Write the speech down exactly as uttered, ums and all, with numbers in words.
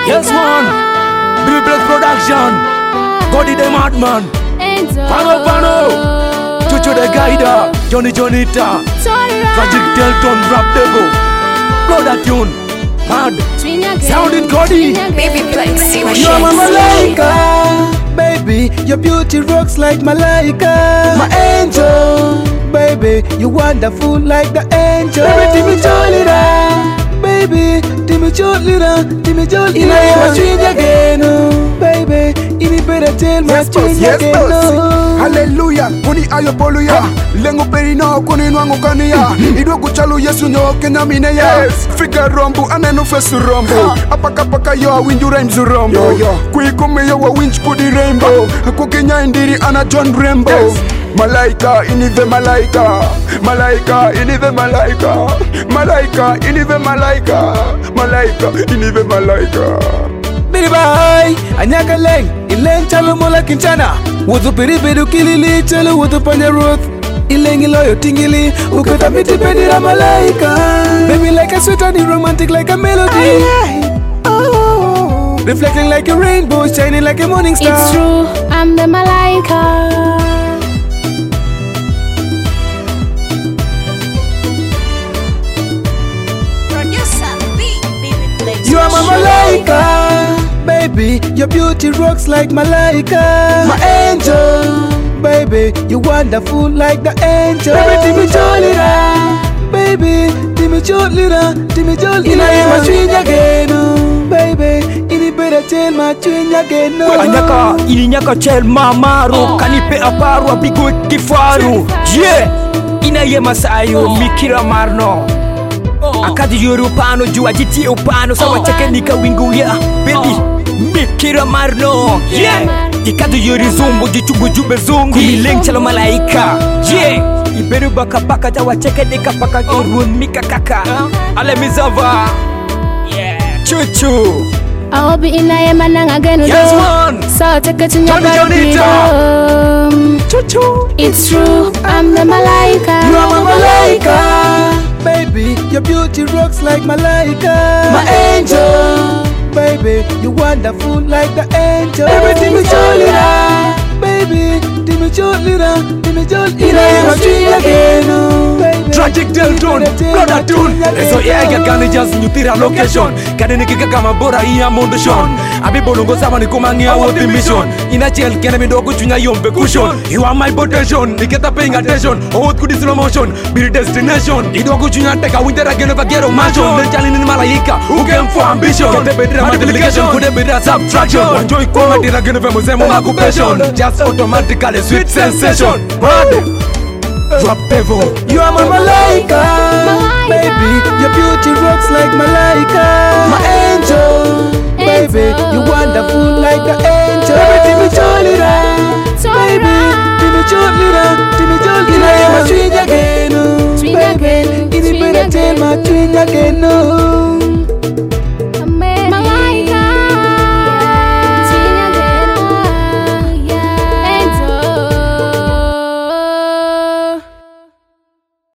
Yes, man. Biblex Production. Godi the Madman. Pano Pano. Chuchu the Guider. Johnny Jonita. Tragic Delton Rap Debo. Blow that tune. Mad. Sounding Godi. Biblex. You're my Malaika, baby. Your beauty rocks like Malaika. My angel, baby. You wonderful like the angel. Baby, Timmy Jolita, baby. Timmy Jolita, Timmy Jolita. Ina my twin again, baby. Ini better tell my twin again. Hallelujah, kuni ayopoluya lengo perino kuni nwangu kania idwa kuchalu Yesu nyoke na mine ya fika rombu aneno fesu rombo apaka paka yo winju rhymes rombo kuikume yo wa winch kudi rainbow kukenya indiri ana John Rambo. Malaika inive malaika, malaika inive malaika, malaika inive malaika, malaika inive malaika. Bidi bye, anyaka leng, ileng chalo mola kinchana. Wudu piri pidu kilili chalo wudu panya ruth. Ileng iloyo tingili, ukota miti pedira malaika. Baby like a sweet and romantic like a melody. Oh, reflecting like a rainbow, shining like a morning star. It's true, I'm the Malaika. You are my Malaika, baby. Your beauty rocks like Malaika. My angel, baby. You wonderful like the angel. Baby, Timmy Jolita, baby. Timmy Jolita, Timmy Jolita. Ina ye my twin again, baby. Ini better tell my twin again. Anyaka, ini nyaka chel mamaru. Kanipe aparu abigo kifaru. Yeah, ina ye masayo mikira marno. Akadi yoru pano jua jiti upano sawa cheke nika wingu ya baby mikira marno yeah ikadi yori zumbu jichubu jube zungu kumileng chalo malaika yeah iberu baka baka jawa cheke nika paka urun mika kaka ale mizava yeah chuchu I'll be in a man again. Yes man. So take it to your chuchu. It's true, I'm the Malaika. You are my Malaika, baby. Your beauty rocks like Malaika. My angel, baby. You wonderful like the angel. Baby, Timmy Jolita, baby. Timmy Jolita, Timmy Jolita. Ina ye my twin again, baby. Tragic Delton, brother tune. Eso yega gani just nyutira location. Kani nikika kama bora iya mondation. Abi bolongo sama ni kumangia woti mission. Ina chel kene midogo chunya yombe cushion. You are my potential, niketa paying attention. Owot kudi slow motion, be destination. Idogo chunya teka winter again over ghetto mansion. Then challenge ni Malaika, who came for ambition. Kete bedira multiplication, kude bedira subtraction. Enjoy koma dira again over musemo occupation. Just automatically sweet sensation. Brother. Drop devil. You are my Malaika, baby. Your beauty rocks like Malaika. My angel, baby. You wonderful like the angel. Baby, Timmy Jolita, baby. Timmy Jolita, Timmy Jolita. Ina ye my twin again, baby. Ini better tell my twin again.